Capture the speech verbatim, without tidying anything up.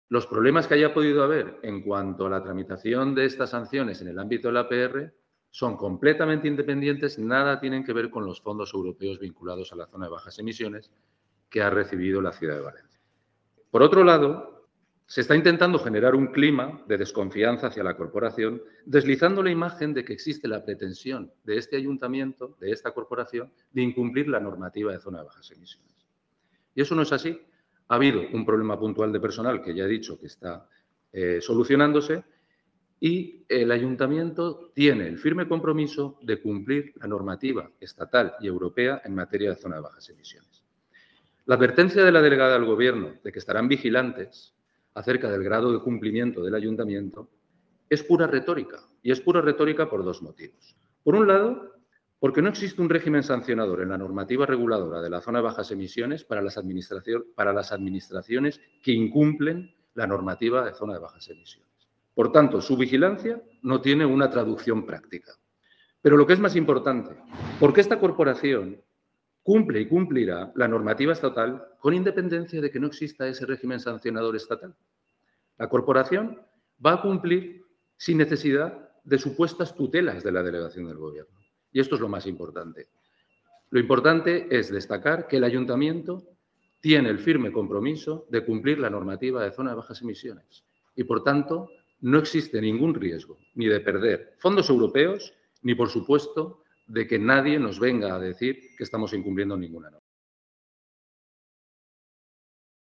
Los problemas que haya podido haber en cuanto a la tramitación de estas sanciones en el ámbito de la A P R son completamente independientes, nada tienen que ver con los fondos europeos vinculados a la zona de bajas emisiones que ha recibido la ciudad de Valencia. Por otro lado, se está intentando generar un clima de desconfianza hacia la corporación, deslizando la imagen de que existe la pretensión de este ayuntamiento, de esta corporación, de incumplir la normativa de zona de bajas emisiones. Y eso no es así. Ha habido un problema puntual de personal que ya he dicho que está eh, solucionándose y el ayuntamiento tiene el firme compromiso de cumplir la normativa estatal y europea en materia de zona de bajas emisiones. La advertencia de la delegada del Gobierno de que estarán vigilantes acerca del grado de cumplimiento del ayuntamiento es pura retórica, y es pura retórica por dos motivos. Por un lado, porque no existe un régimen sancionador en la normativa reguladora de la zona de bajas emisiones para las, administración, para las administraciones que incumplen la normativa de zona de bajas emisiones. Por tanto, su vigilancia no tiene una traducción práctica. Pero lo que es más importante, porque esta corporación cumple y cumplirá la normativa estatal con independencia de que no exista ese régimen sancionador estatal. La corporación va a cumplir sin necesidad de supuestas tutelas de la delegación del Gobierno. Y esto es lo más importante. Lo importante es destacar que el ayuntamiento tiene el firme compromiso de cumplir la normativa de zona de bajas emisiones y, por tanto, no existe ningún riesgo ni de perder fondos europeos ni, por supuesto, de que nadie nos venga a decir que estamos incumpliendo ninguna norma.